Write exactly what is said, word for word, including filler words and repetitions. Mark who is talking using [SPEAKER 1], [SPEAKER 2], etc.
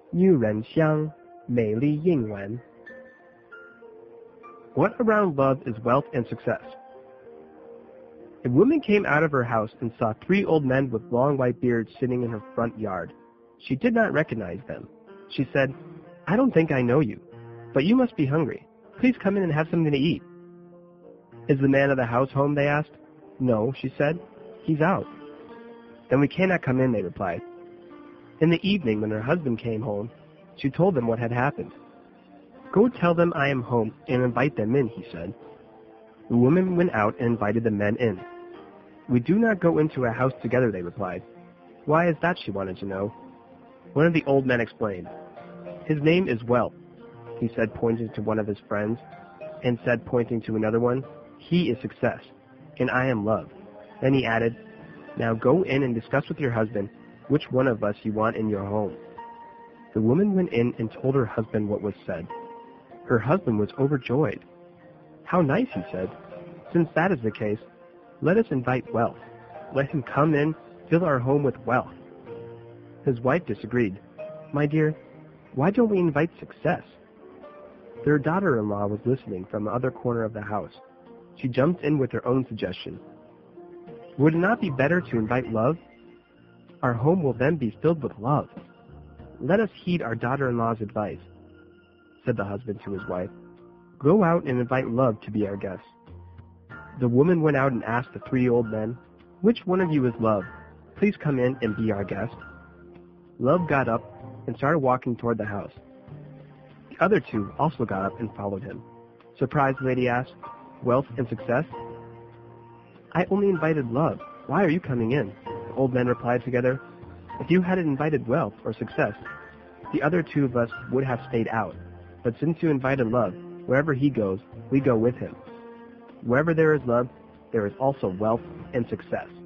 [SPEAKER 1] 玉人香，美丽映完. What around love is wealth and success? A woman came out of her house and saw three old men with long white beards sitting in her front yard. She did not recognize them. She said, "I don't think I know you, but you must be hungry. Please come in and have something to eat." "Is the man of the house home?" they asked. "No," she said. "He's out." "Then we cannot come in," they replied. In the evening, when her husband came home, she told them what had happened. "Go tell them I am home and invite them in," he said. The woman went out and invited the men in. "We do not go into a house together," they replied. "Why is that?" she wanted to know. One of the old men explained. "His name is Wealth," he said, pointing to one of his friends, and said, pointing to another one, "He is Success, and I am Love." Then he added, "Now go in and discuss with your husband which one of us you want in your home." The woman went in and told her husband what was said. Her husband was overjoyed. "How nice," he said. "Since that is the case, let us invite Wealth. Let him come in, fill our home with wealth." His wife disagreed. "My dear, why don't we invite Success?" Their daughter-in-law was listening from the other corner of the house. She jumped in with her own suggestion. "Would it not be better to invite Love? Our home will then be filled with love. Let us heed our daughter-in-law's advice," said the husband to his wife. "Go out and invite Love to be our guest." The woman went out and asked the three old men, "Which one of you is Love? Please come in and be our guest." Love got up and started walking toward the house. The other two also got up and followed him. Surprised, the lady asked, "Wealth and Success?" "I only invited Love. Why are you coming in?" The old men replied together. "If you hadn't invited Wealth or Success, the other two of us would have stayed out. But since you invited Love, wherever he goes, we go with him. Wherever there is love, there is also wealth and success."